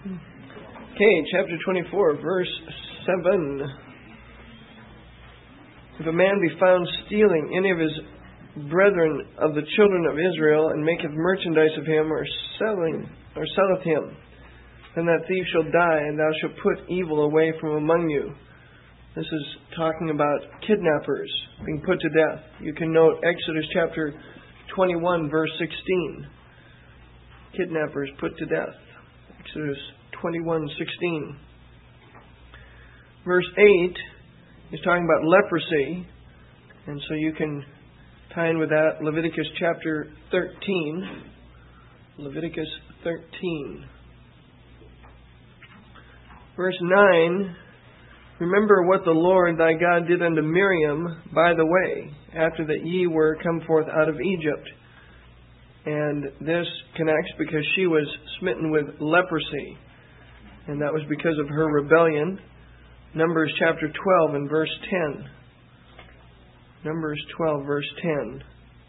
Okay, chapter 24, verse 7. If a man be found stealing any of his brethren of the children of Israel, and maketh merchandise of him, or selleth him, then that thief shall die, and thou shalt put evil away from among you. This is talking about kidnappers being put to death. You can note Exodus chapter 21, verse 16. Kidnappers put to death. Exodus 21:16. Verse 8 is talking about leprosy, and so you can tie in with that Leviticus chapter 13. Leviticus 13. Verse 9, remember what the Lord thy God did unto Miriam by the way, after that ye were come forth out of Egypt. And this connects because she was smitten with leprosy, and that was because of her rebellion. Numbers chapter 12 and verse 10. Numbers 12, verse 10.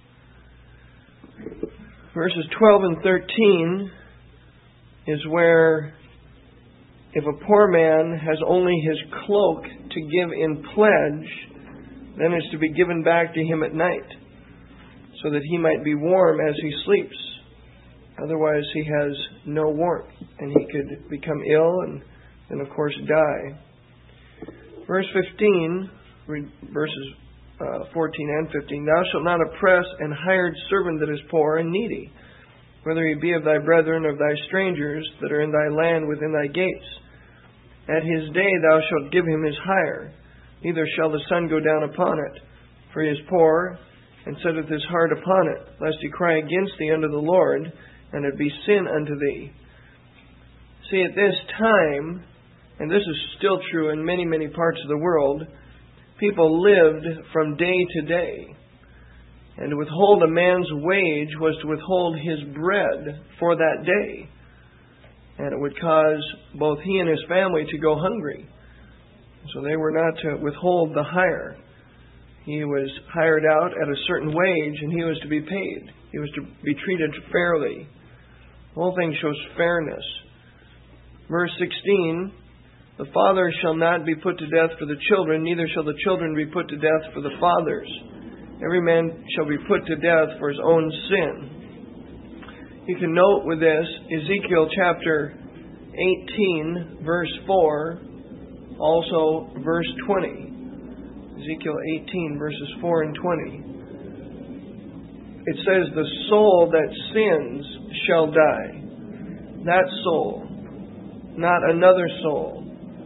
Verses 12 and 13 is where if a poor man has only his cloak to give in pledge, then it's to be given back to him at night, so that he might be warm as he sleeps. Otherwise he has no warmth, and he could become ill and then of course die. Verse 15, verses 14 and 15, thou shalt not oppress an hired servant that is poor and needy, whether he be of thy brethren or of thy strangers that are in thy land within thy gates. At his day thou shalt give him his hire, neither shall the sun go down upon it, for he is poor, and setteth his heart upon it, lest he cry against thee unto the Lord, and it be sin unto thee. See, at this time, and this is still true in many, many parts of the world, people lived from day to day. And to withhold a man's wage was to withhold his bread for that day. And it would cause both he and his family to go hungry. So they were not to withhold the hire. He was hired out at a certain wage, and he was to be paid. He was to be treated fairly. The whole thing shows fairness. Verse 16, the father shall not be put to death for the children, neither shall the children be put to death for the fathers. Every man shall be put to death for his own sin. You can note with this, Ezekiel chapter 18, verse 4, also verse 20. Ezekiel 18, verses 4 and 20. It says, the soul that sins shall die. That soul, not another soul.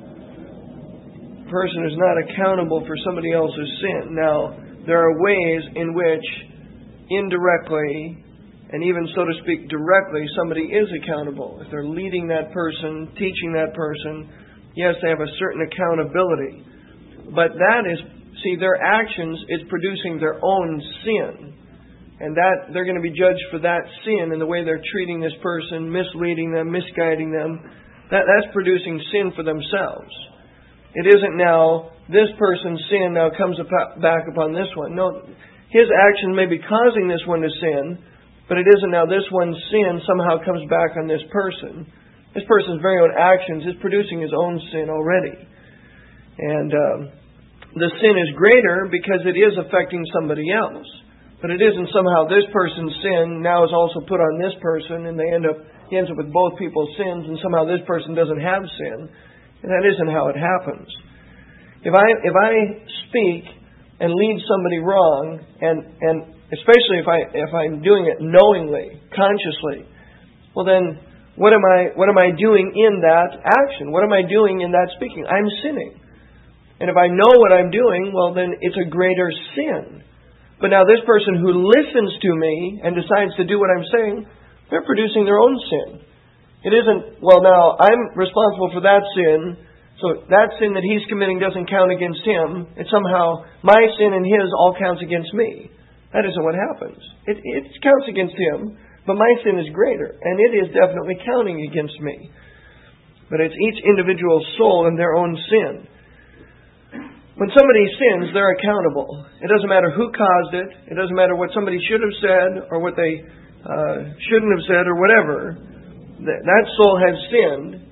The person is not accountable for somebody else's sin. Now, there are ways in which indirectly, and even so to speak directly, somebody is accountable. If they're leading that person, teaching that person, yes, they have a certain accountability. But that is, see, their actions is producing their own sin. And that they're going to be judged for that sin and the way they're treating this person, misleading them, misguiding them. That's producing sin for themselves. It isn't now, this person's sin now comes back upon this one. No, his action may be causing this one to sin, but it isn't now this one's sin somehow comes back on this person. This person's very own actions is producing his own sin already. And the sin is greater because it is affecting somebody else. But it isn't somehow this person's sin now is also put on this person, and he ends up with both people's sins, and somehow this person doesn't have sin. And that isn't how it happens. If I speak and lead somebody wrong, and especially if I'm doing it knowingly, consciously, well then what am I doing in that action? What am I doing in that speaking? I'm sinning. And if I know what I'm doing, well then it's a greater sin. But now this person who listens to me and decides to do what I'm saying, they're producing their own sin. It isn't, well now I'm responsible for that sin, so that sin that he's committing doesn't count against him. It's somehow my sin and his all counts against me. That isn't what happens. It counts against him, but my sin is greater, and it is definitely counting against me. But it's each individual soul and their own sin. When somebody sins, they're accountable. It doesn't matter who caused it. It doesn't matter what somebody should have said or what they shouldn't have said or whatever. That soul has sinned,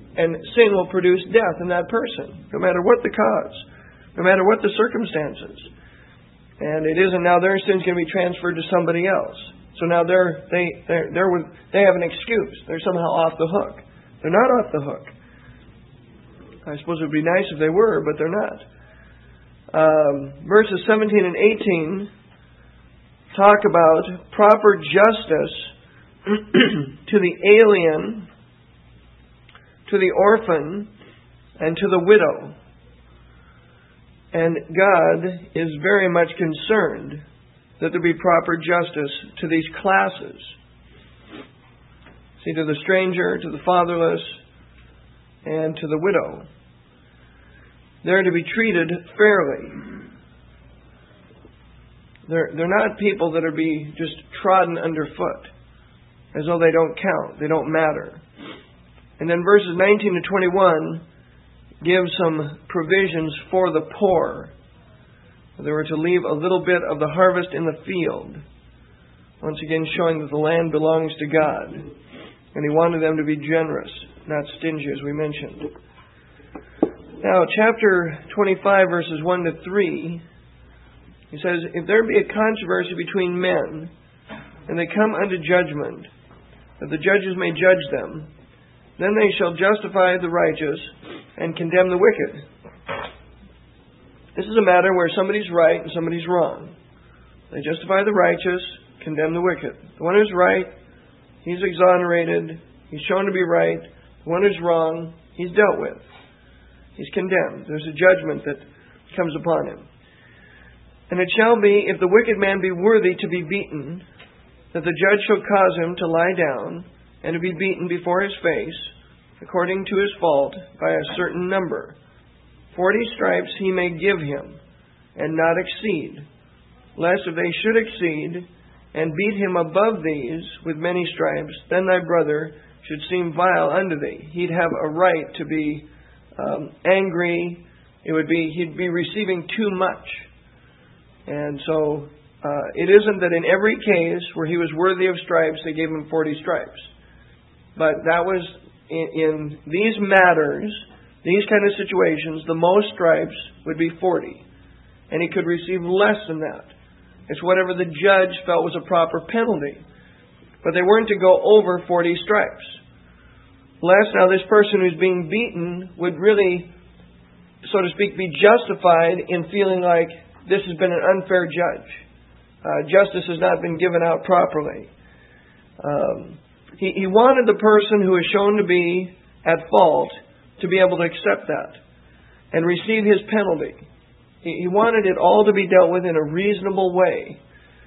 And sin will produce death in that person, no matter what the cause, no matter what the circumstances. And it isn't now their sin's going to be transferred to somebody else. So now they have an excuse. They're somehow off the hook. They're not off the hook. I suppose it would be nice if they were, but they're not. Verses 17 and 18 talk about proper justice to the alien, to the orphan, and to the widow. And God is very much concerned that there be proper justice to these classes. See, to the stranger, to the fatherless, and to the widow. They're to be treated fairly. They're not people that are be just trodden underfoot, as though they don't count, they don't matter. And then verses 19 to 21 give some provisions for the poor. They were to leave a little bit of the harvest in the field. Once again showing that the land belongs to God. And He wanted them to be generous, not stingy, as we mentioned. Now, chapter 25, verses 1 to 3, he says, if there be a controversy between men, and they come unto judgment, that the judges may judge them, then they shall justify the righteous and condemn the wicked. This is a matter where somebody's right and somebody's wrong. They justify the righteous, condemn the wicked. The one who's right, he's exonerated, he's shown to be right. The one who's wrong, he's dealt with. He's condemned. There's a judgment that comes upon him. And it shall be, if the wicked man be worthy to be beaten, that the judge shall cause him to lie down and to be beaten before his face, according to his fault, by a certain number. 40 stripes he may give him, and not exceed, lest if they should exceed, and beat him above these with many stripes, then thy brother should seem vile unto thee. He'd have a right to be angry. He'd be receiving too much. And so it isn't that in every case where he was worthy of stripes, they gave him 40 stripes. But that was in these matters, these kind of situations, the most stripes would be 40. And he could receive less than that. It's whatever the judge felt was a proper penalty. But they weren't to go over 40 stripes. Lest now this person who's being beaten would really, so to speak, be justified in feeling like this has been an unfair judge. Justice has not been given out properly. He wanted the person who is shown to be at fault to be able to accept that and receive his penalty. He wanted it all to be dealt with in a reasonable way.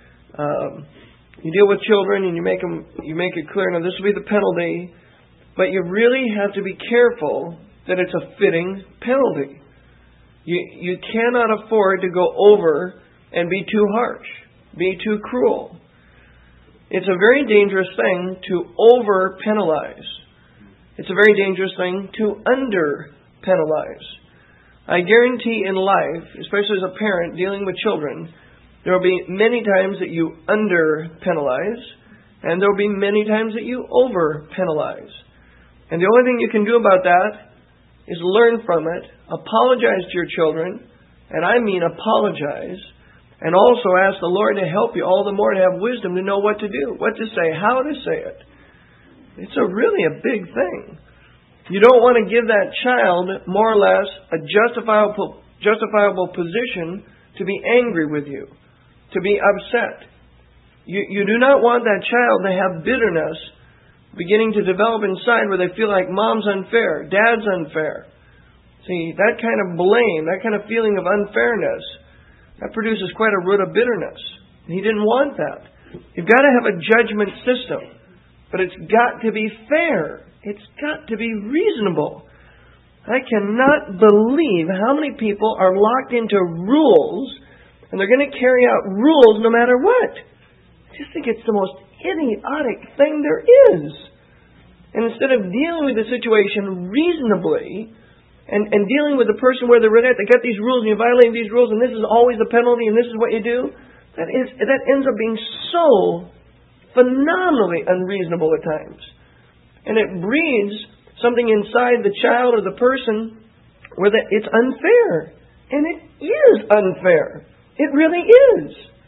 You deal with children and you make it clear, now this will be the penalty, but you really have to be careful that it's a fitting penalty. You cannot afford to go over and be too harsh, be too cruel. It's a very dangerous thing to over-penalize. It's a very dangerous thing to under-penalize. I guarantee in life, especially as a parent dealing with children, there will be many times that you under-penalize, and there will be many times that you over-penalize. And the only thing you can do about that is learn from it, apologize to your children, and I mean apologize, and also ask the Lord to help you all the more to have wisdom to know what to do, what to say, how to say it. It's really a big thing. You don't want to give that child more or less a justifiable position to be angry with you, to be upset. You do not want that child to have bitterness beginning to develop inside where they feel like mom's unfair, dad's unfair. See, that kind of blame, that kind of feeling of unfairness, that produces quite a root of bitterness. He didn't want that. You've got to have a judgment system, but it's got to be fair. It's got to be reasonable. I cannot believe how many people are locked into rules, and they're going to carry out rules no matter what. I just think it's the most idiotic thing there is. And instead of dealing with the situation reasonably and dealing with the person where they're at, they got these rules and you violate these rules and this is always the penalty and this is what you do, that ends up being so phenomenally unreasonable at times. And it breeds something inside the child or the person where it's unfair. And it is unfair. It really is.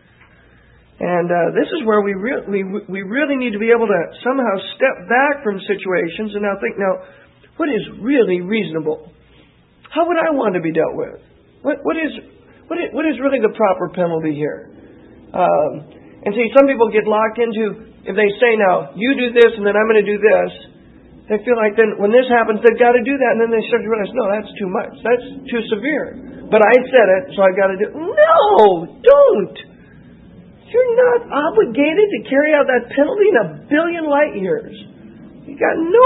And this is where we really need to be able to somehow step back from situations and now think, what is really reasonable? How would I want to be dealt with? What is really the proper penalty here? And see, some people get locked into, if they say, now, you do this and then I'm going to do this, they feel like then when this happens, they've got to do that. And then they start to realize, no, that's too much. That's too severe. But I said it, so I've got to do it. No, don't. You're not obligated to carry out that penalty in a billion light years. You've got no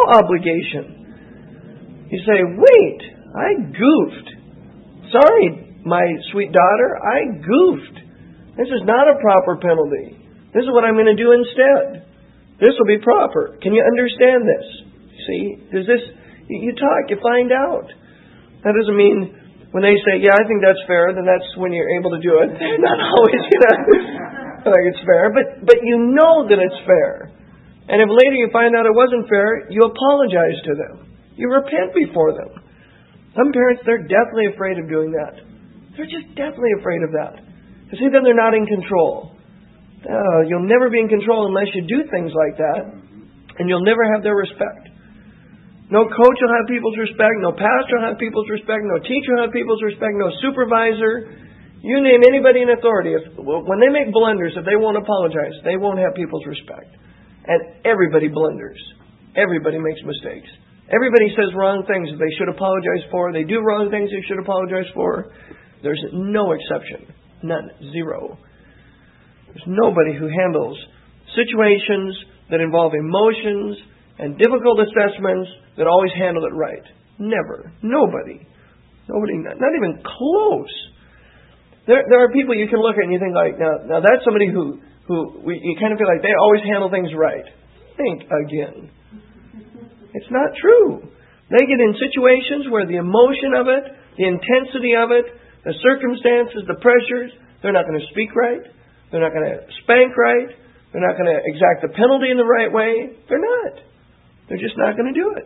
obligation. You say, wait, I goofed. Sorry, my sweet daughter, I goofed. This is not a proper penalty. This is what I'm going to do instead. This will be proper. Can you understand this? See, you talk, you find out. That doesn't mean when they say, yeah, I think that's fair, then that's when you're able to do it. They're not always like it's fair, but you know that it's fair. And if later you find out it wasn't fair, you apologize to them. You repent before them. Some parents, they're deathly afraid of doing that. They're just deathly afraid of that. Because then they're not in control. You'll never be in control unless you do things like that, and you'll never have their respect. No coach will have people's respect, no pastor will have people's respect, no teacher will have people's respect, no supervisor. You name anybody in authority. When they make blunders, if they won't apologize, they won't have people's respect. And everybody blunders. Everybody makes mistakes. Everybody says wrong things that they should apologize for. They do wrong things they should apologize for. There's no exception. None. Zero. There's nobody who handles situations that involve emotions and difficult assessments that always handle it right. Never. Nobody. Not even close. There are people you can look at and you think like, now that's somebody who you kind of feel like they always handle things right. Think again. It's not true. They get in situations where the emotion of it, the intensity of it, the circumstances, the pressures, they're not going to speak right. They're not going to spank right. They're not going to exact the penalty in the right way. They're not. They're just not going to do it.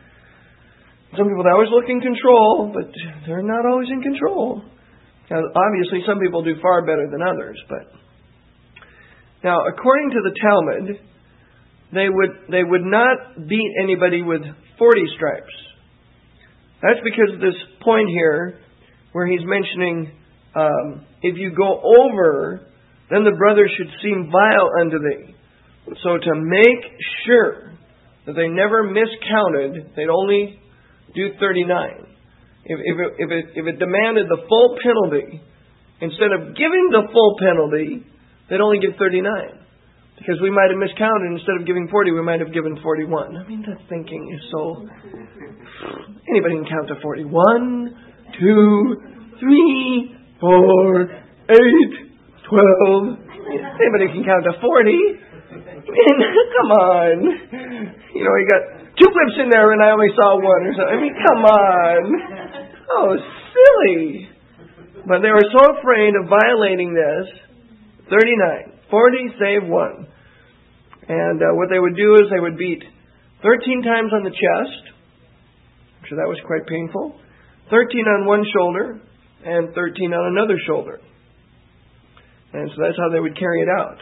Some people, they always look in control, but they're not always in control. Now, obviously, some people do far better than others. But now, according to the Talmud, they would not beat anybody with 40 stripes. That's because of this point here where he's mentioning if you go over, then the brother should seem vile unto thee. So to make sure that they never miscounted, they'd only do 39. If it demanded the full penalty, instead of giving the full penalty, they'd only give 39. Because we might have miscounted. Instead of giving 40, we might have given 41. I mean, that thinking is so... Anybody can count to 40. 1, 2, 3, 4, 8, 12. Anybody can count to 40. I mean, come on. You know, you got 2 whips in there and I only saw 1 or something. I mean, come on. Oh, silly. But they were so afraid of violating this. 39. 40 save 1. And what they would do is they would beat 13 times on the chest. I'm sure that was quite painful. 13 on one shoulder and 13 on another shoulder. And so that's how they would carry it out.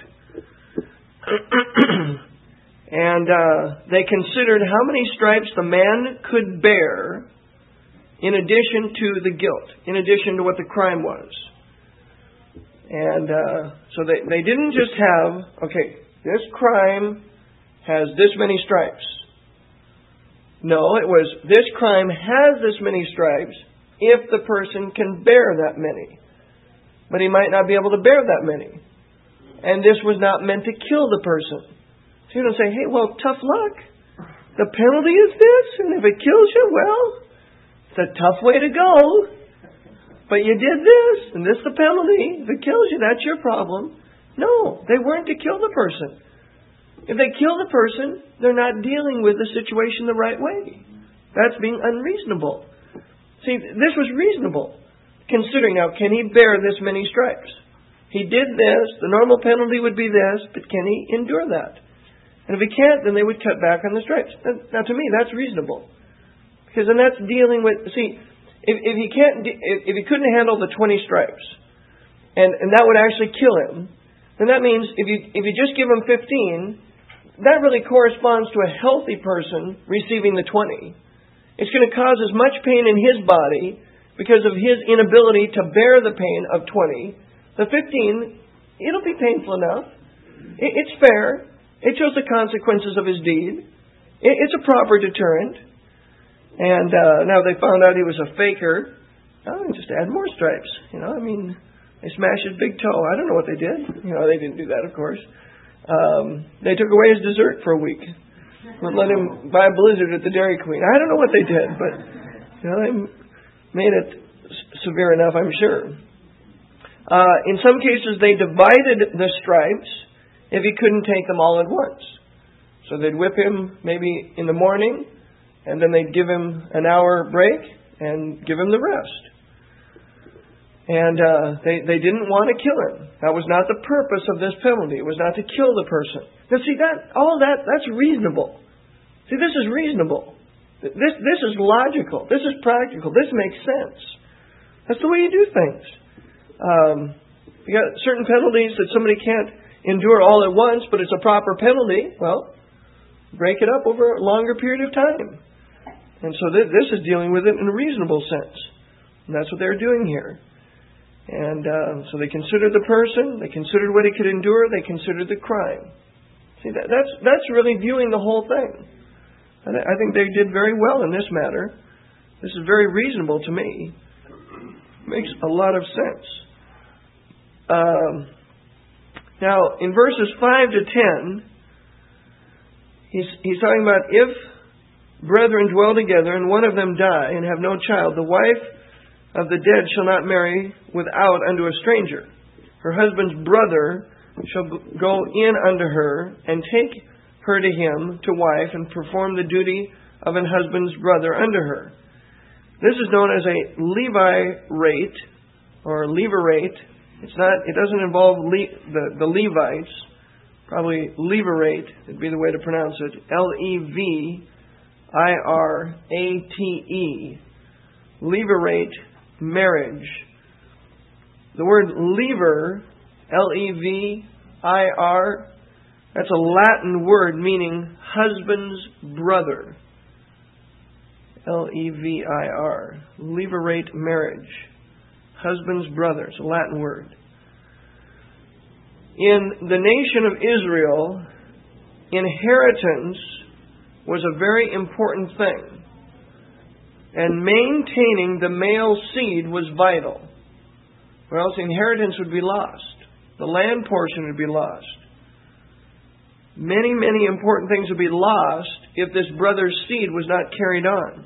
And they considered how many stripes the man could bear in addition to the guilt, in addition to what the crime was. And so they didn't just have, okay, this crime has this many stripes. No, it was, this crime has this many stripes if the person can bear that many. But he might not be able to bear that many. And this was not meant to kill the person. So you don't say, hey, well, tough luck. The penalty is this, and if it kills you, well, it's a tough way to go. But you did this, and this is the penalty. If it kills you, that's your problem. No, they weren't to kill the person. If they kill the person, they're not dealing with the situation the right way. That's being unreasonable. See, this was reasonable. Considering now, can he bear this many stripes? He did this, the normal penalty would be this, but can he endure that? And if he can't, then they would cut back on the stripes. Now to me, that's reasonable. Because then that's dealing with, see, if he couldn't handle the 20 stripes, and that would actually kill him, then that means if you just give him 15, that really corresponds to a healthy person receiving the 20. It's going to cause as much pain in his body because of his inability to bear the pain of 20. The 15, it'll be painful enough. It's fair. It shows the consequences of his deed. It's a proper deterrent. And now they found out he was a faker. Oh, just add more stripes. They smashed his big toe. I don't know what they did. They didn't do that, of course. They took away his dessert for a week. Wouldn't let him buy a Blizzard at the Dairy Queen. I don't know what they did, but they made it severe enough, I'm sure. In some cases, they divided the stripes if he couldn't take them all at once. So they'd whip him maybe in the morning, and then they'd give him an hour break and give him the rest. And they didn't want to kill him. That was not the purpose of this penalty. It was not to kill the person. Now see, that's reasonable. See, this is reasonable. This is logical. This is practical. This makes sense. That's the way you do things. You got certain penalties that somebody can't endure all at once, but it's a proper penalty. Well, break it up over a longer period of time. And so this is dealing with it in a reasonable sense. And that's what they're doing here. And so they considered the person, they considered what he could endure, they considered the crime. See, that's really viewing the whole thing. And I think they did very well in this matter. This is very reasonable to me. Makes a lot of sense. Now, in verses 5 to 10, he's talking about if brethren dwell together and one of them die and have no child, the wife of the dead shall not marry without unto a stranger. Her husband's brother shall go in unto her and take her to him to wife and perform the duty of an husband's brother unto her. This is known as a levirate or levirate. It doesn't involve the Levites. Probably levirate would be the way to pronounce it. Levirate. Levirate marriage. The word lever, Levir, that's a Latin word meaning husband's brother. Levir. Levirate marriage. Husband's brother. It's a Latin word. In the nation of Israel, inheritance was a very important thing. And maintaining the male seed was vital. Or else the inheritance would be lost. The land portion would be lost. Many, many important things would be lost if this brother's seed was not carried on.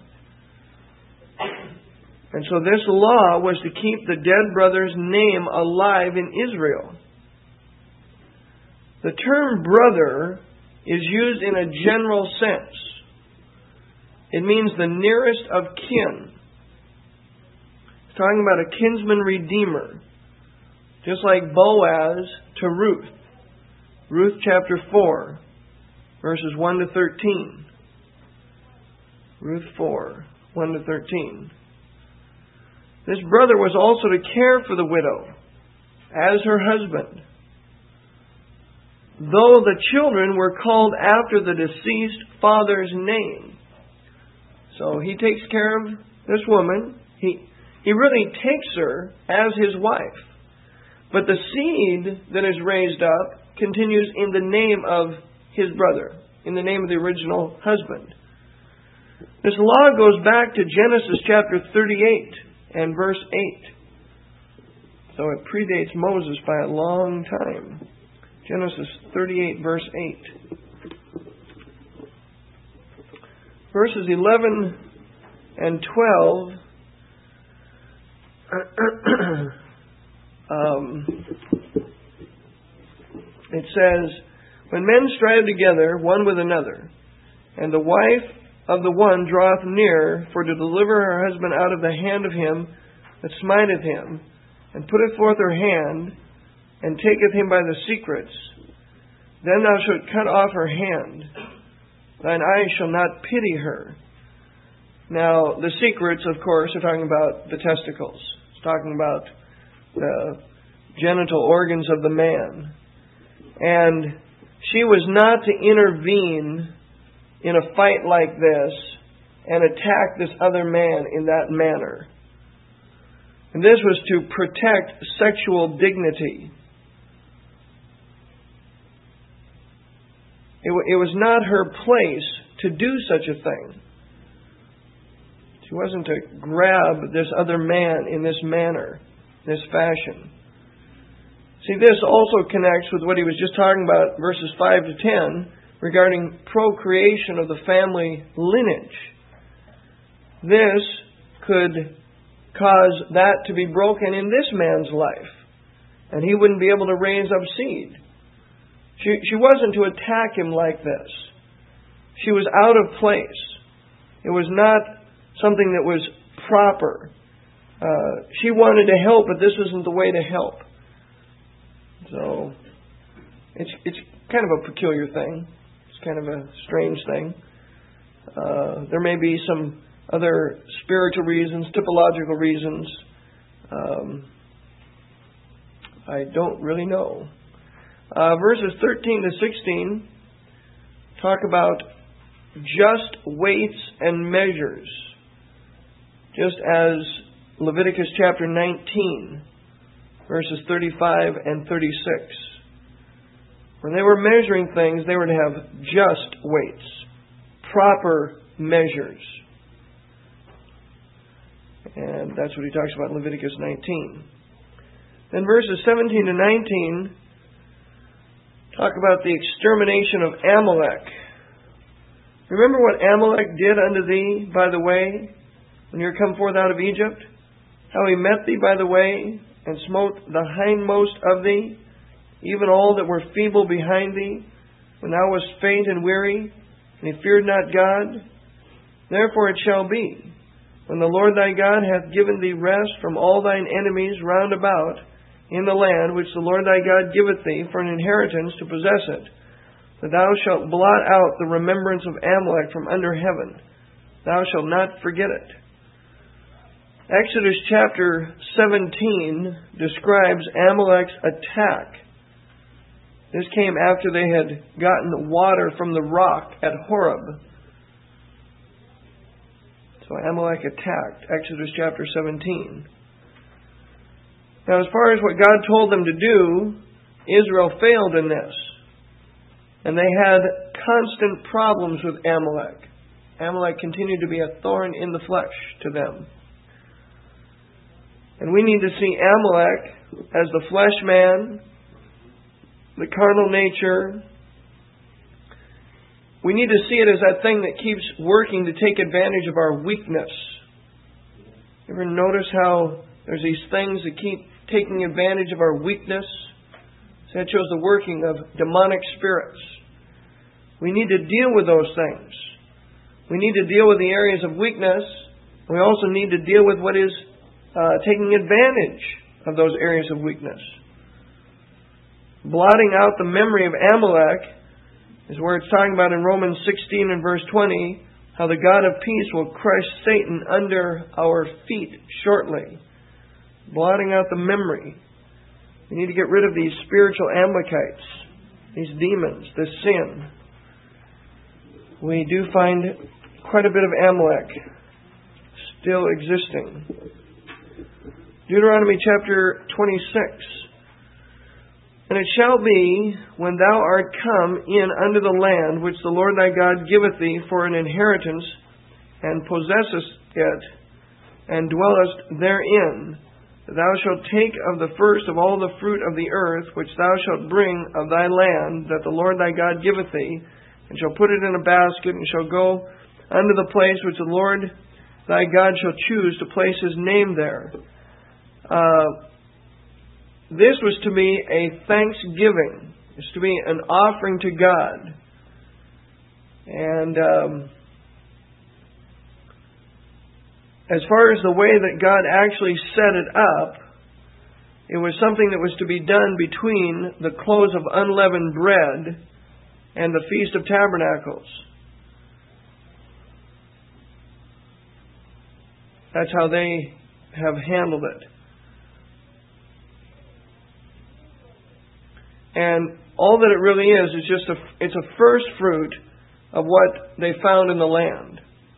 And so this law was to keep the dead brother's name alive in Israel. The term brother is used in a general sense. It means the nearest of kin. It's talking about a kinsman redeemer. Just like Boaz to Ruth. Ruth chapter 4, verses 1 to 13. Ruth 4, 1 to 13. This brother was also to care for the widow as her husband, though the children were called after the deceased father's name. So he takes care of this woman. He really takes her as his wife. But the seed that is raised up continues in the name of his brother, in the name of the original husband. This law goes back to Genesis chapter 38 and verse 8. So it predates Moses by a long time. Genesis 38 verse 8. Verses 11 and 12 it says, when men strive together one with another, and the wife of the one draweth near for to deliver her husband out of the hand of him that smiteth him, and putteth forth her hand, and taketh him by the secrets, then thou shalt cut off her hand. Thine eye shall not pity her. Now, the secrets, of course, are talking about the testicles. It's talking about the genital organs of the man. And she was not to intervene in a fight like this and attack this other man in that manner. And this was to protect sexual dignity. It was not her place to do such a thing. She wasn't to grab this other man in this manner, this fashion. See, this also connects with what he was just talking about, verses 5 to 10, regarding procreation of the family lineage. This could cause that to be broken in this man's life, and he wouldn't be able to raise up seed. She wasn't to attack him like this. She was out of place. It was not something that was proper. She wanted to help, but this isn't the way to help. So, it's kind of a peculiar thing. It's kind of a strange thing. There may be some other spiritual reasons, typological reasons. I don't really know. Verses 13 to 16 talk about just weights and measures, just as Leviticus chapter 19, verses 35 and 36. When they were measuring things, they were to have just weights, proper measures. And that's what he talks about in Leviticus 19. Then verses 17 to 19 talk about the extermination of Amalek. Remember what Amalek did unto thee by the way, when you were come forth out of Egypt? How he met thee by the way, and smote the hindmost of thee, even all that were feeble behind thee, when thou wast faint and weary, and he feared not God? Therefore it shall be, when the Lord thy God hath given thee rest from all thine enemies round about, in the land which the Lord thy God giveth thee for an inheritance to possess it, that thou shalt blot out the remembrance of Amalek from under heaven. Thou shalt not forget it. Exodus chapter 17 describes Amalek's attack. This came after they had gotten water from the rock at Horeb. So Amalek attacked. Exodus chapter 17. Now, as far as what God told them to do, Israel failed in this. And they had constant problems with Amalek. Amalek continued to be a thorn in the flesh to them. And we need to see Amalek as the flesh man, the carnal nature. We need to see it as that thing that keeps working to take advantage of our weakness. You ever notice how there's these things that keep taking advantage of our weakness? So that shows the working of demonic spirits. We need to deal with those things. We need to deal with the areas of weakness. We also need to deal with what is taking advantage of those areas of weakness. Blotting out the memory of Amalek is where it's talking about in Romans 16 and verse 20, how the God of peace will crush Satan under our feet shortly. Blotting out the memory. We need to get rid of these spiritual Amalekites, these demons, this sin. We do find quite a bit of Amalek still existing. Deuteronomy chapter 26. And it shall be, when thou art come in unto the land which the Lord thy God giveth thee for an inheritance, and possessest it, and dwellest therein, that thou shalt take of the first of all the fruit of the earth, which thou shalt bring of thy land, that the Lord thy God giveth thee, and shall put it in a basket, and shall go unto the place which the Lord thy God shall choose to place his name there. This was to be a thanksgiving. It's to be an offering to God. And as far as the way that God actually set it up, it was something that was to be done between the close of unleavened bread and the Feast of Tabernacles. That's how they have handled it. And all that it really is just it's a first fruit of what they found in the land.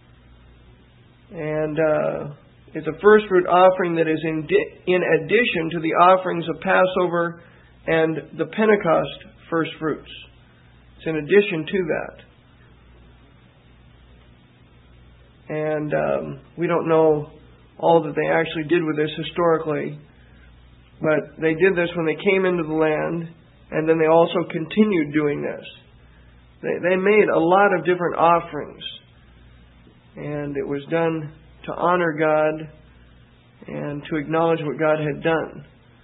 And it's a first fruit offering that is in addition to the offerings of Passover and the Pentecost first fruits. It's in addition to that. And we don't know all that they actually did with this historically, but they did this when they came into the land, and then they also continued doing this. They made a lot of different offerings, and it was done to honor God and to acknowledge what God had done.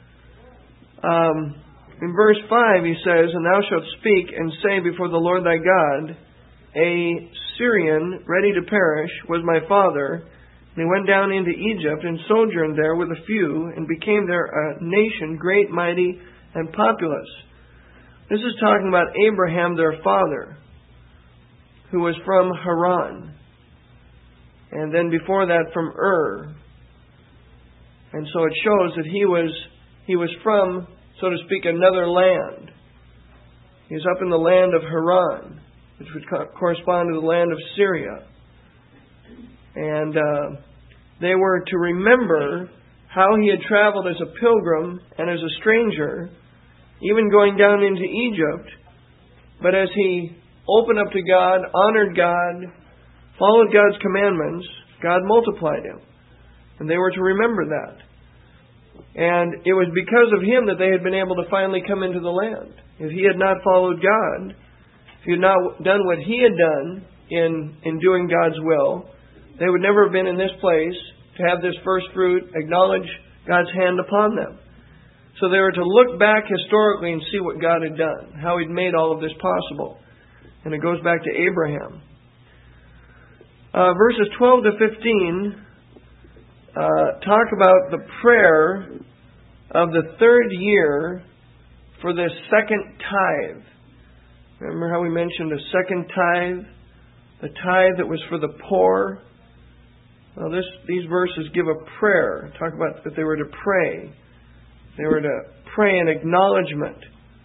In verse 5 he says, "And thou shalt speak and say before the Lord thy God, a Syrian ready to perish was my father, and he went down into Egypt and sojourned there with a few, and became there a nation great, mighty, and populous." This is talking about Abraham, their father, who was from Haran. And then before that from Ur. And so it shows that he was from, so to speak, another land. He was up in the land of Haran, which would correspond to the land of Syria. And they were to remember how he had traveled as a pilgrim and as a stranger, even going down into Egypt. But as he opened up to God, honored God, followed God's commandments, God multiplied him. And they were to remember that. And it was because of him that they had been able to finally come into the land. If he had not followed God, if he had not done what he had done in doing God's will, they would never have been in this place to have this first fruit, acknowledge God's hand upon them. So they were to look back historically and see what God had done, how He'd made all of this possible. And it goes back to Abraham. Verses 12 to 15 talk about the prayer of the third year for the second tithe. Remember how we mentioned a second tithe? The tithe that was for the poor. Well, these verses give a prayer. Talk about that they were to pray. They were to pray in acknowledgement.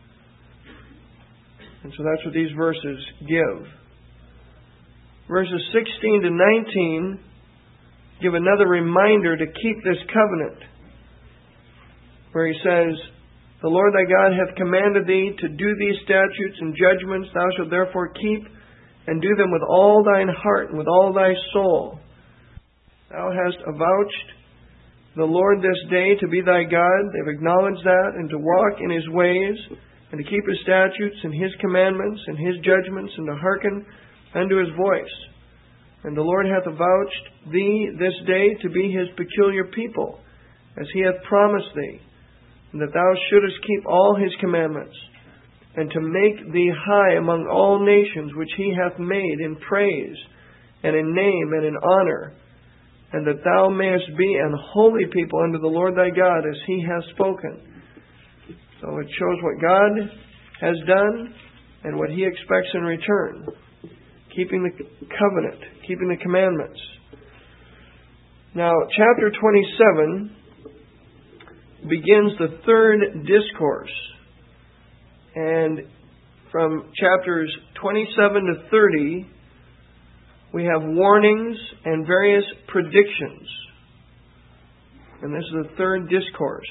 And so that's what these verses give. Verses 16 to 19 give another reminder to keep this covenant, where he says, "The Lord thy God hath commanded thee to do these statutes and judgments. Thou shalt therefore keep and do them with all thine heart and with all thy soul. Thou hast avouched the Lord this day to be thy God." They've acknowledged that, and to walk in His ways, and to keep His statutes and His commandments and His judgments, and to hearken unto His voice. "And the Lord hath avouched thee this day to be His peculiar people, as He hath promised thee, and that thou shouldest keep all His commandments, and to make thee high among all nations, which He hath made in praise, and in name, and in honor, and that thou mayest be an holy people unto the Lord thy God, as He hath spoken." So it shows what God has done and what He expects in return. Keeping the covenant, keeping the commandments. Now, chapter 27 begins the third discourse. And from chapters 27 to 30, we have warnings and various predictions. And this is the third discourse.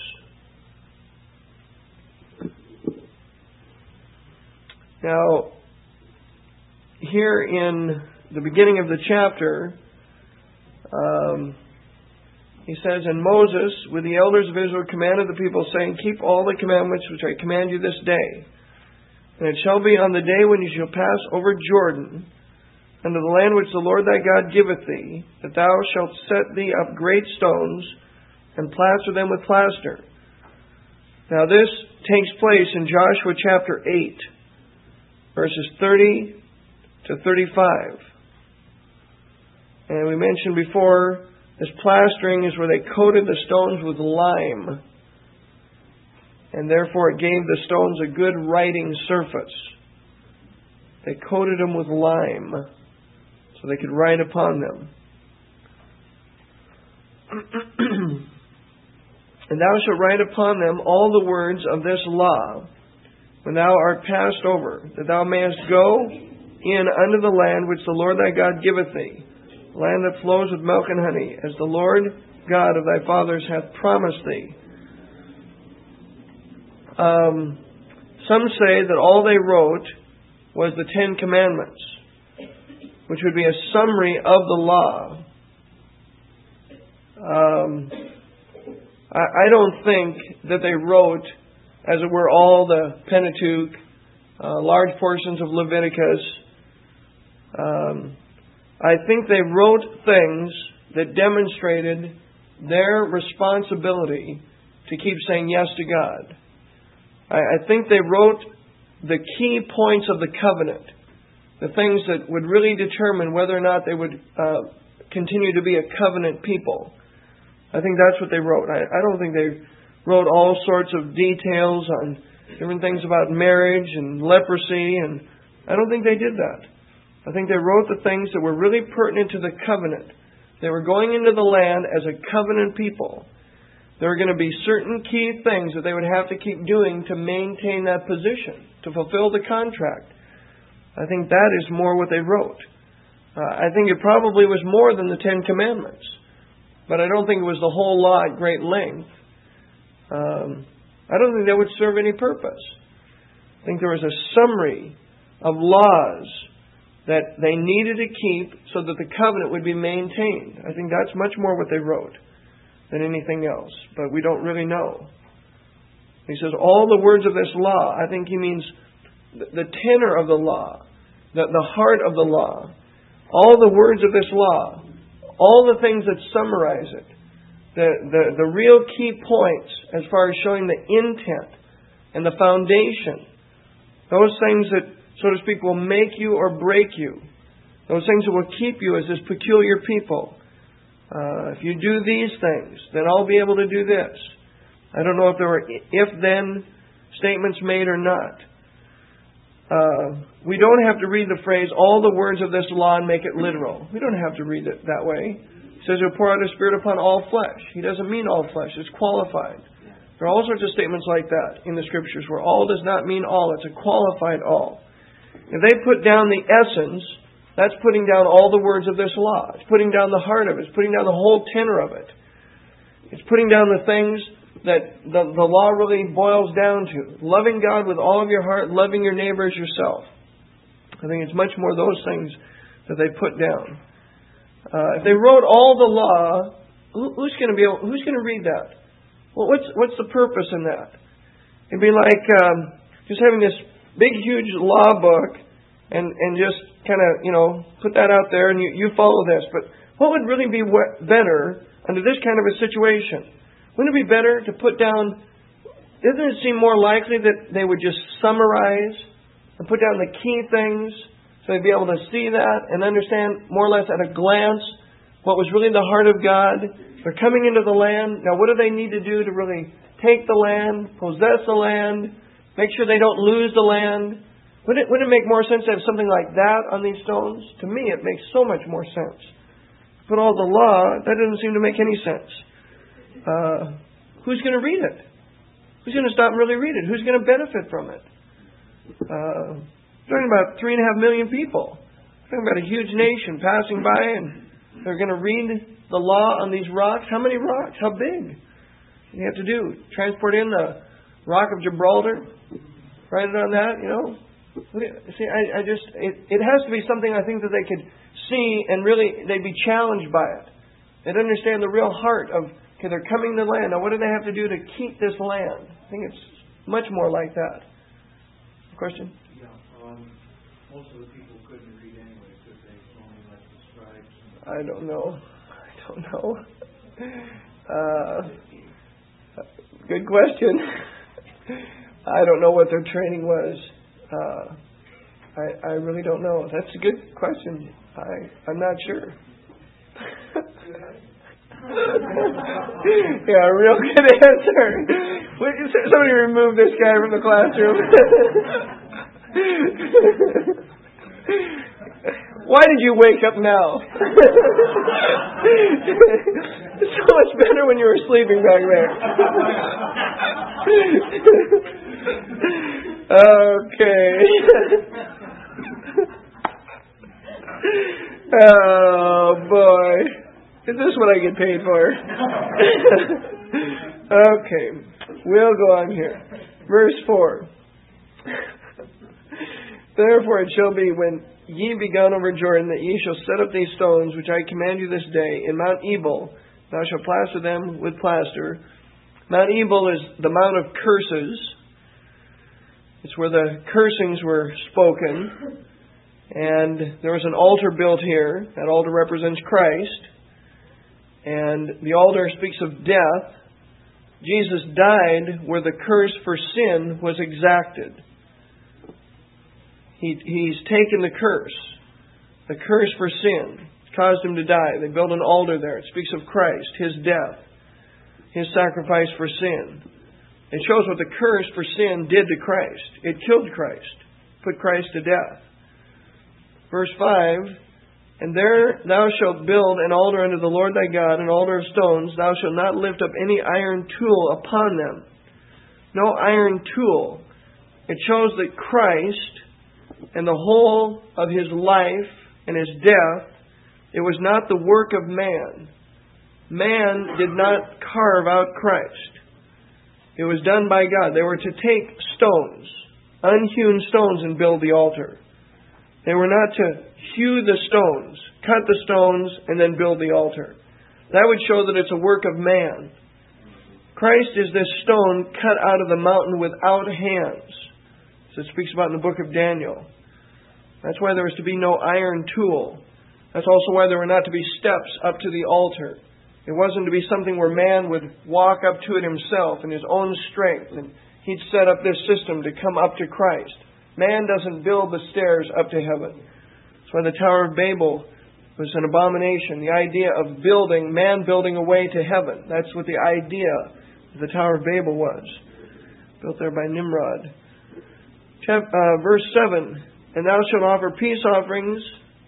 Now, here in the beginning of the chapter, he says, "And Moses, with the elders of Israel, commanded the people, saying, Keep all the commandments which I command you this day. And it shall be on the day when you shall pass over Jordan, unto the land which the Lord thy God giveth thee, that thou shalt set thee up great stones, and plaster them with plaster." Now this takes place in Joshua chapter 8, verses 30 to 35. And we mentioned before, this plastering is where they coated the stones with lime. And therefore it gave the stones a good writing surface. They coated them with lime so they could write upon them. And thou shalt write upon them all the words of this law, when thou art passed over, that thou mayest go in unto the land which the Lord thy God giveth thee, a land that flows with milk and honey, as the Lord God of thy fathers hath promised thee. Some say that all they wrote was the Ten Commandments, which would be a summary of the law. I don't think that they wrote, as it were, all the Pentateuch, large portions of Leviticus. I think they wrote things that demonstrated their responsibility to keep saying yes to God. I think they wrote the key points of the covenant, the things that would really determine whether or not they would continue to be a covenant people. I think that's what they wrote. I don't think they wrote all sorts of details on different things about marriage and leprosy, and I don't think they did that. I think they wrote the things that were really pertinent to the covenant. They were going into the land as a covenant people. There were going to be certain key things that they would have to keep doing to maintain that position, to fulfill the contract. I think that is more what they wrote. I think it probably was more than the Ten Commandments, but I don't think it was the whole law at great length. I don't think that would serve any purpose. I think there was a summary of laws that they needed to keep so that the covenant would be maintained. I think that's much more what they wrote than anything else, but we don't really know. He says, all the words of this law, I think he means the tenor of the law, the heart of the law, all the words of this law, all the things that summarize it, the real key points as far as showing the intent and the foundation, those things that, so to speak, will make you or break you, those things that will keep you as this peculiar people. If you do these things, then I'll be able to do this. I don't know if there were if-then statements made or not. We don't have to read the phrase, all the words of this law, and make it literal. We don't have to read it that way. He says he'll pour out his Spirit upon all flesh. He doesn't mean all flesh. It's qualified. There are all sorts of statements like that in the Scriptures where all does not mean all. It's a qualified all. If they put down the essence, that's putting down all the words of this law. It's putting down the heart of it. It's putting down the whole tenor of it. It's putting down the things that the law really boils down to. Loving God with all of your heart, loving your neighbor as yourself. I think it's much more those things that they put down. If they wrote all the law, who's going to read that? Well, what's the purpose in that? It'd be like just having this big, huge law book and just kind of, put that out there and you follow this. But what would really be better under this kind of a situation? Wouldn't it be better to put down, doesn't it seem more likely that they would just summarize and put down the key things so they'd be able to see that and understand more or less at a glance what was really the heart of God? They're coming into the land. Now what do they need to do to really take the land, possess the land, make sure they don't lose the land? Wouldn't it make more sense to have something like that on these stones? To me, it makes so much more sense. But all the law, that doesn't seem to make any sense. Who's going to read it? Who's going to stop and really read it? Who's going to benefit from it? Talking about 3.5 million people. Talking about a huge nation passing by, and they're going to read the law on these rocks. How many rocks? How big? What do you have to do? Transport in the Rock of Gibraltar? Write it on that, See, it has to be something I think that they could see and really they'd be challenged by it. They'd understand the real heart of, okay, they're coming to the land. Now what do they have to do to keep this land? I think it's much more like that. Question? Yeah. Most of the people couldn't read anyway because they only like the scribes. I don't know. Good question. I don't know what their training was. I really don't know. That's a good question. I'm not sure. Yeah, a real good answer. Somebody remove this guy from the classroom. Why did you wake up now? It's so much better when you were sleeping back there. Okay. Oh, boy. Is this what I get paid for? Okay. We'll go on here. Verse 4. Therefore it shall be, when ye be gone over Jordan, that ye shall set up these stones, which I command you this day, in Mount Ebal. Thou shalt plaster them with plaster. Mount Ebal is the Mount of Curses. It's where the cursings were spoken. And there was an altar built here. That altar represents Christ. And the altar speaks of death. Jesus died where the curse for sin was exacted. He's taken the curse for sin. It's caused him to die. They built an altar there. It speaks of Christ, His death, His sacrifice for sin. It shows what the curse for sin did to Christ. It killed Christ, put Christ to death. Verse 5, and there thou shalt build an altar unto the Lord thy God, an altar of stones. Thou shalt not lift up any iron tool upon them. No iron tool. It shows that Christ and the whole of His life and His death, it was not the work of man. Man did not carve out Christ. It was done by God. They were to take stones, unhewn stones, and build the altar. They were not to hew the stones, cut the stones, and then build the altar. That would show that it's a work of man. Christ is this stone cut out of the mountain without hands. So it speaks about in the book of Daniel. That's why there was to be no iron tool. That's also why there were not to be steps up to the altar. It wasn't to be something where man would walk up to it himself in his own strength, and he'd set up this system to come up to Christ. Man doesn't build the stairs up to heaven. That's why the Tower of Babel was an abomination. The idea of man building a way to heaven. That's what the idea of the Tower of Babel was. Built there by Nimrod. Verse 7, and thou shalt offer peace offerings.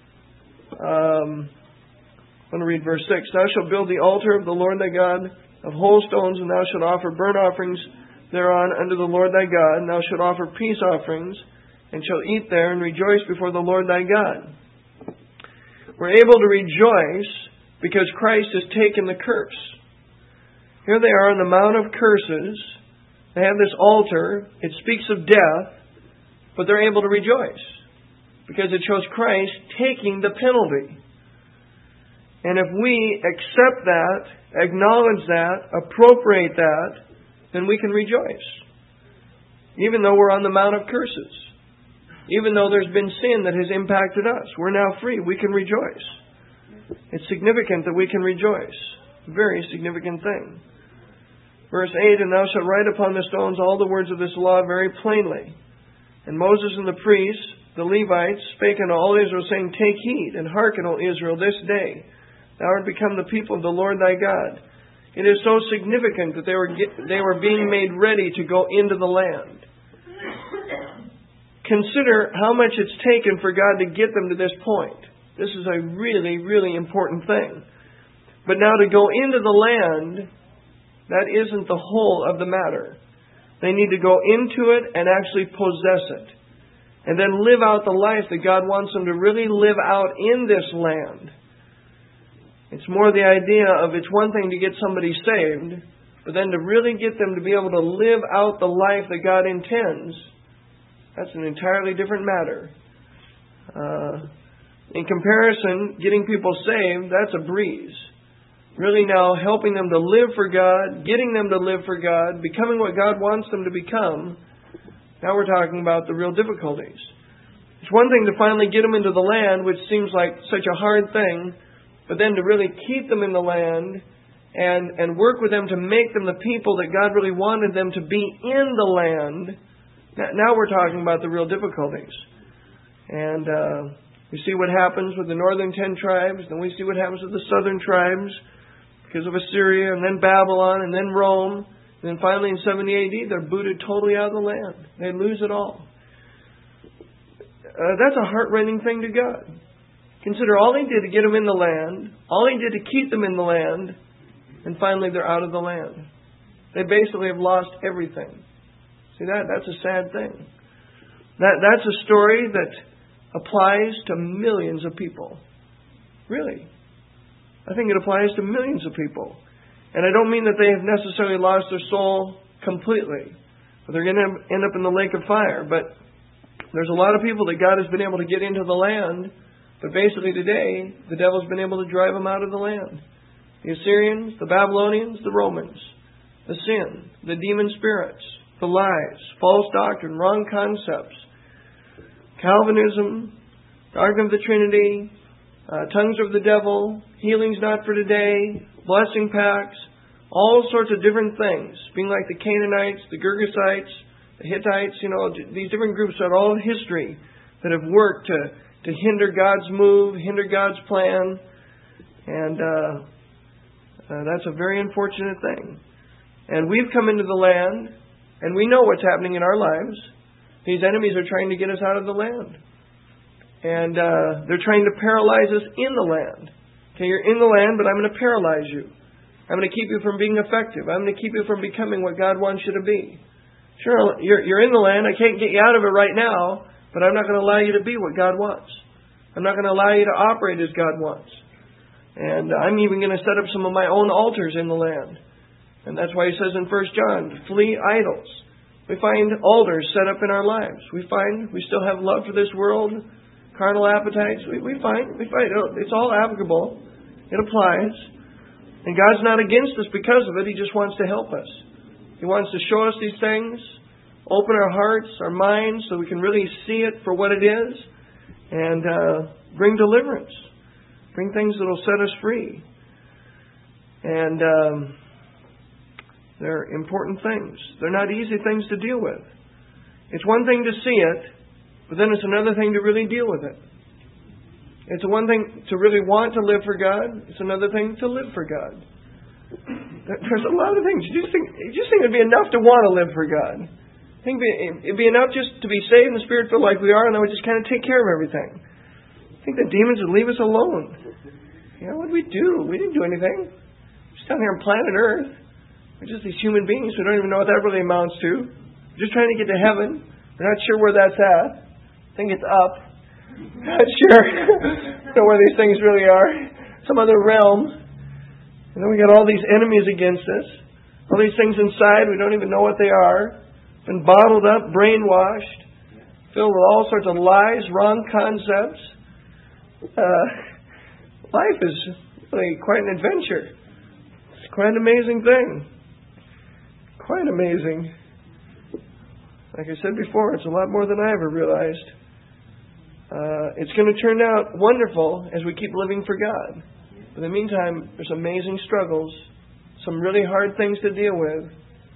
I'm going to read verse 6. Thou shalt build the altar of the Lord thy God of whole stones, and thou shalt offer burnt offerings thereon unto the Lord thy God, and thou shalt offer peace offerings, and shalt eat there and rejoice before the Lord thy God. We're able to rejoice because Christ has taken the curse. Here they are on the Mount of Curses. They have this altar. It speaks of death, but they're able to rejoice because it shows Christ taking the penalty. And if we accept that, acknowledge that, appropriate that, then we can rejoice. Even though we're on the Mount of Curses. Even though there's been sin that has impacted us. We're now free. We can rejoice. It's significant that we can rejoice. Very significant thing. Verse 8, and thou shalt write upon the stones all the words of this law very plainly. And Moses and the priests, the Levites, spake unto all Israel, saying, take heed, and hearken, O Israel, this day. Thou art become the people of the Lord thy God. It is so significant that they were being made ready to go into the land. Consider how much it's taken for God to get them to this point. This is a really, really important thing. But now to go into the land, that isn't the whole of the matter. They need to go into it and actually possess it. And then live out the life that God wants them to really live out in this land. It's more the idea of it's one thing to get somebody saved, but then to really get them to be able to live out the life that God intends, that's an entirely different matter. In comparison, getting people saved, that's a breeze. Really now helping them to live for God, getting them to live for God, becoming what God wants them to become. Now we're talking about the real difficulties. It's one thing to finally get them into the land, which seems like such a hard thing, but then to really keep them in the land and work with them to make them the people that God really wanted them to be in the land. Now we're talking about the real difficulties. And we see what happens with the northern 10 tribes, then we see what happens with the southern tribes because of Assyria, and then Babylon, and then Rome. And then finally in 70 AD, they're booted totally out of the land. They lose it all. That's a heart-rending thing to God. Consider all He did to get them in the land, all He did to keep them in the land, and finally they're out of the land. They basically have lost everything. See, that's a sad thing. That's a story that applies to millions of people. Really. I think it applies to millions of people. And I don't mean that they have necessarily lost their soul completely, or they're going to end up in the lake of fire. But there's a lot of people that God has been able to get into the land, but basically today, the devil's been able to drive them out of the land. The Assyrians, the Babylonians, the Romans, the sin, the demon spirits, the lies, false doctrine, wrong concepts, Calvinism, doctrine of the Trinity, tongues of the devil, healings not for today, blessing pacts, all sorts of different things. Being like the Canaanites, the Girgasites, the Hittites, these different groups are all history that have worked to hinder God's move, hinder God's plan. And that's a very unfortunate thing. And we've come into the land, and we know what's happening in our lives. These enemies are trying to get us out of the land. And they're trying to paralyze us in the land. Okay, you're in the land, but I'm going to paralyze you. I'm going to keep you from being effective. I'm going to keep you from becoming what God wants you to be. Sure, you're in the land. I can't get you out of it right now, but I'm not going to allow you to be what God wants. I'm not going to allow you to operate as God wants. And I'm even going to set up some of my own altars in the land. And that's why He says in 1 John, flee idols. We find altars set up in our lives. We find we still have love for this world, carnal appetites. We find it's all applicable. It applies. And God's not against us because of it. He just wants to help us. He wants to show us these things, open our hearts, our minds, so we can really see it for what it is, and bring deliverance. Bring things that will set us free. And they're important things. They're not easy things to deal with. It's one thing to see it, but then it's another thing to really deal with it. It's one thing to really want to live for God. It's another thing to live for God. There's a lot of things. You just think it'd be enough to want to live for God. I think it'd be enough just to be saved and the Spirit filled like we are, and then we just kind of take care of everything. I think the demons would leave us alone. What did we do? We didn't do anything. We're just down here on planet Earth. We're just these human beings. We don't even know what that really amounts to. We're just trying to get to heaven. We're not sure where that's at. I think it's up. Not sure. Know where these things really are. Some other realm. And then we got all these enemies against us. All these things inside, we don't even know what they are. Been bottled up, brainwashed, filled with all sorts of lies, wrong concepts. Life is really quite an adventure. It's quite an amazing thing. Quite amazing. Like I said before, it's a lot more than I ever realized. It's going to turn out wonderful as we keep living for God. In the meantime, there's amazing struggles, some really hard things to deal with.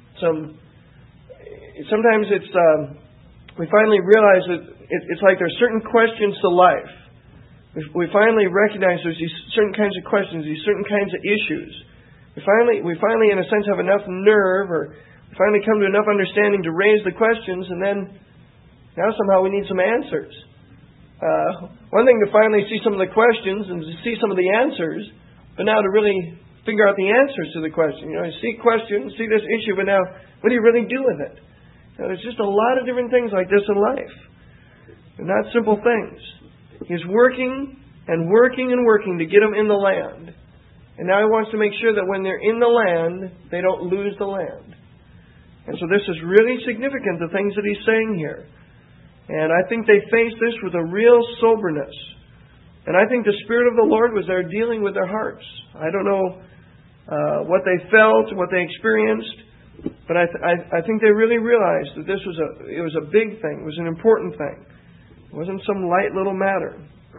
Sometimes we finally realize that it's like there's certain questions to life. We finally recognize there's these certain kinds of questions, these certain kinds of issues. We finally, in a sense, have enough nerve, or we finally come to enough understanding to raise the questions, and then now somehow we need some answers. One thing to finally see some of the questions and to see some of the answers, but now to really figure out the answers to the question. You see questions, see this issue, but now what do you really do with it? There's just a lot of different things like this in life. They're not simple things. He's working and working and working to get them in the land. And now He wants to make sure that when they're in the land, they don't lose the land. And so this is really significant, the things that He's saying here. And I think they faced this with a real soberness. And I think the Spirit of the Lord was there dealing with their hearts. I don't know what they felt, what they experienced, but I think they really realized that it was a big thing. It was an important thing. It wasn't some light little matter.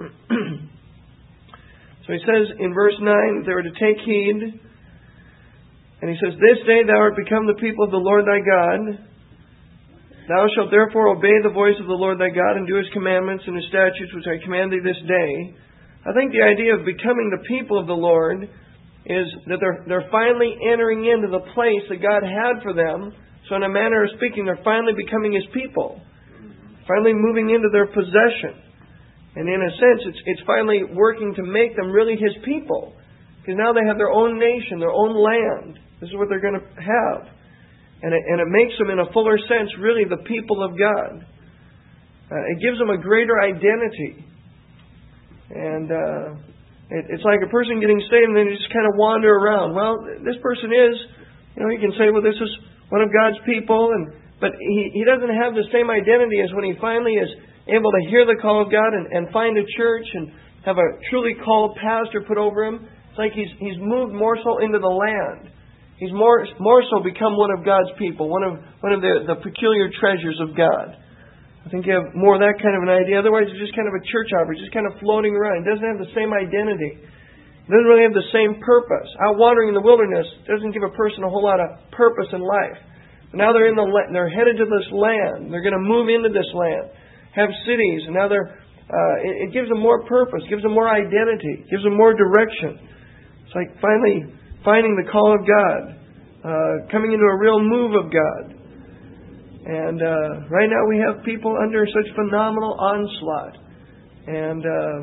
So He says in verse 9, they were to take heed. And He says, this day thou art become the people of the Lord thy God. Thou shalt therefore obey the voice of the Lord thy God, and do His commandments and His statutes which I command thee this day. I think the idea of becoming the people of the Lord is that they're finally entering into the place that God had for them. So in a manner of speaking, they're finally becoming His people. Finally moving into their possession. And in a sense, it's finally working to make them really His people. Because now they have their own nation, their own land. This is what they're going to have. And it makes them, in a fuller sense, really the people of God. It gives them a greater identity. And it's like a person getting saved and then you just kind of wander around. Well, this person is, you can say, well, this is one of God's people. But he doesn't have the same identity as when he finally is able to hear the call of God and find a church and have a truly called pastor put over him. It's like he's moved more so into the land. He's more so become one of God's people, one of the peculiar treasures of God. I think you have more of that kind of an idea. Otherwise, it's just kind of a church hopper, just kind of floating around. It doesn't have the same identity. It doesn't really have the same purpose. Out wandering in the wilderness doesn't give a person a whole lot of purpose in life. But now they're they're headed to this land. They're going to move into this land, have cities, and now it gives them more purpose, gives them more identity, gives them more direction. It's like finally finding the call of God, coming into a real move of God. And right now we have people under such phenomenal onslaught. And,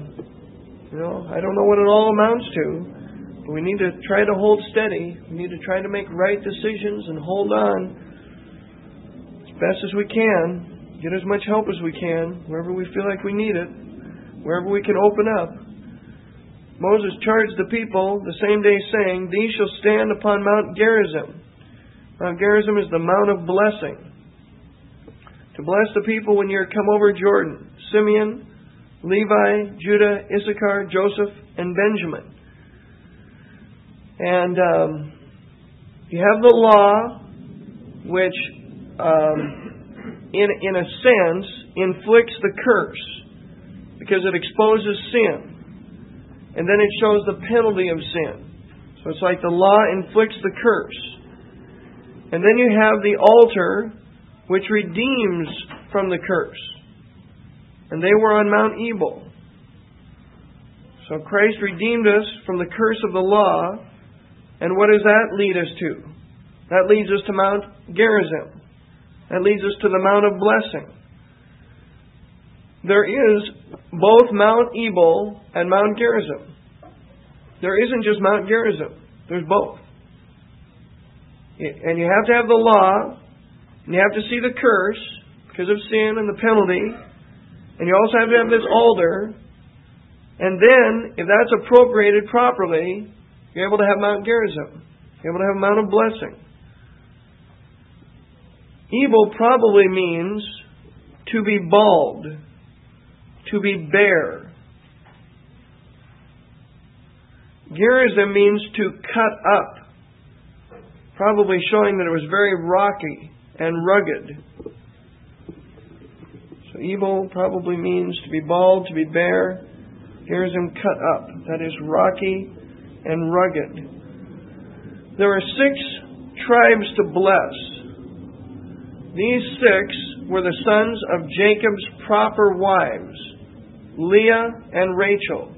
I don't know what it all amounts to, but we need to try to hold steady. We need to try to make right decisions and hold on as best as we can. Get as much help as we can, wherever we feel like we need it, wherever we can open up. Moses charged the people the same day, saying, "These shall stand upon Mount Gerizim." Mount Gerizim is the Mount of Blessing. To bless the people when you're come over Jordan: Simeon, Levi, Judah, Issachar, Joseph, and Benjamin. And you have the law, which, in a sense, inflicts the curse, because it exposes sin. And then it shows the penalty of sin. So it's like the law inflicts the curse. And then you have the altar, which redeems from the curse. And they were on Mount Ebal. So Christ redeemed us from the curse of the law. And what does that lead us to? That leads us to Mount Gerizim. That leads us to the Mount of Blessing. There is both Mount Ebal and Mount Gerizim. There isn't just Mount Gerizim. There's both. And you have to have the law, and you have to see the curse because of sin and the penalty. And you also have to have this altar. And then, if that's appropriated properly, you're able to have Mount Gerizim. You're able to have a Mount of Blessing. Ebal probably means to be bald, to be bare. Gerizim means to cut up, probably showing that it was very rocky and rugged. So Ebal probably means to be bald, to be bare. Gerizim, cut up. That is rocky and rugged. There are 6 tribes to bless. These 6 were the sons of Jacob's proper wives, Leah and Rachel.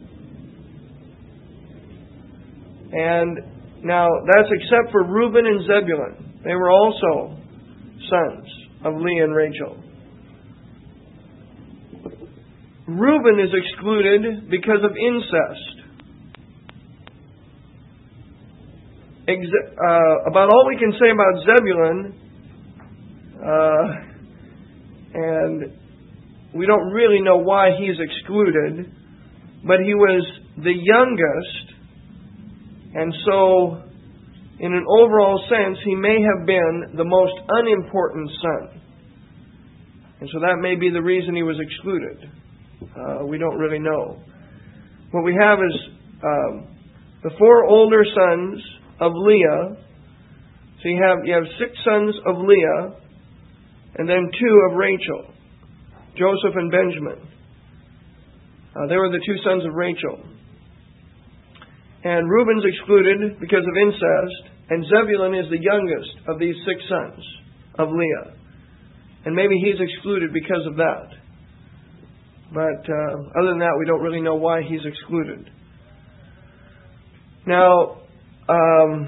And now that's except for Reuben and Zebulun. They were also sons of Leah and Rachel. Reuben is excluded because of incest. About all we can say about Zebulun, and we don't really know why he's excluded, but he was the youngest, and so in an overall sense, he may have been the most unimportant son. And so that may be the reason he was excluded. We don't really know. What we have is the 4 older sons of Leah. So you have 6 sons of Leah, and then 2 of Rachel, Joseph and Benjamin. They were the 2 sons of Rachel. And Reuben's excluded because of incest, and Zebulun is the youngest of these 6 sons of Leah. And maybe he's excluded because of that. But other than that, we don't really know why he's excluded. Now,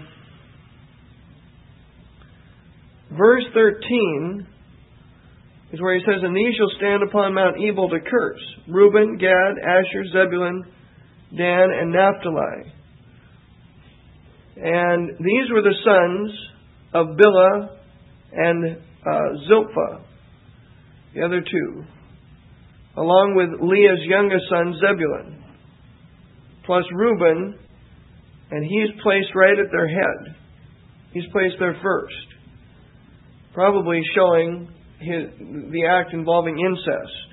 verse 13 is where he says, "And these shall stand upon Mount Ebal to curse: Reuben, Gad, Asher, Zebulun, Dan, and Naphtali." And these were the sons of Bilhah and Zilpah, the other two, along with Leah's youngest son Zebulun, plus Reuben, and he's placed right at their head. He's placed there first, probably showing the act involving incest.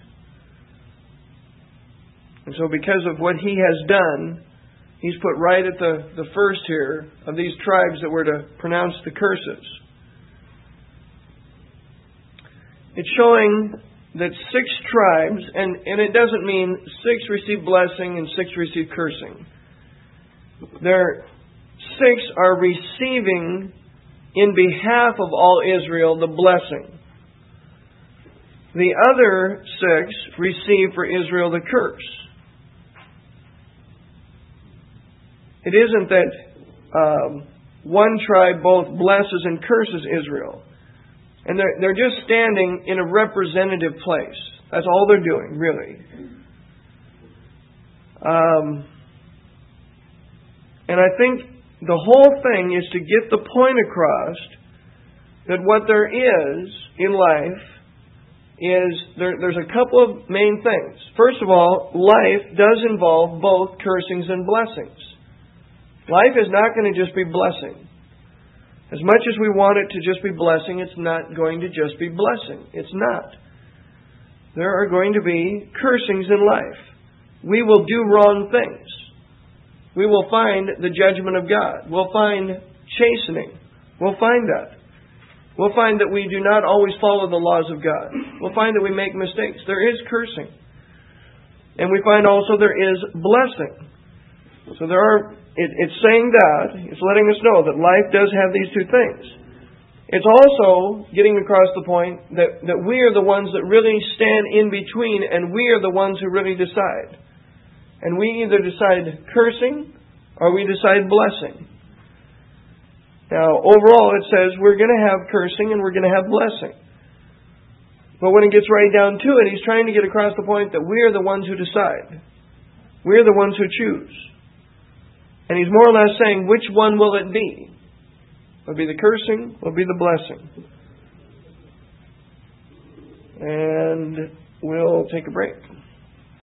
And so because of what he has done, he's put right at the first here of these tribes that were to pronounce the curses. It's showing that 6 tribes, and it doesn't mean 6 receive blessing and 6 receive cursing. 6 are receiving in behalf of all Israel the blessing. The other 6 receive for Israel the curse. It isn't that one tribe both blesses and curses Israel. And they're just standing in a representative place. That's all they're doing, really. And I think the whole thing is to get the point across that what there is in life is there's a couple of main things. First of all, life does involve both cursings and blessings. Life is not going to just be blessing. As much as we want it to just be blessing, it's not going to just be blessing. It's not. There are going to be cursings in life. We will do wrong things. We will find the judgment of God. We'll find chastening. We'll find that. We'll find that we do not always follow the laws of God. We'll find that we make mistakes. There is cursing. And we find also there is blessing. So it's saying that, it's letting us know that life does have these two things. It's also getting across the point that we are the ones that really stand in between, and we are the ones who really decide. And we either decide cursing or we decide blessing. Now, overall it says we're going to have cursing and we're going to have blessing. But when it gets right down to it, he's trying to get across the point that we are the ones who decide. We are the ones who choose. And he's more or less saying, which one will it be? Will it be the cursing? Will it be the blessing? And we'll take a break.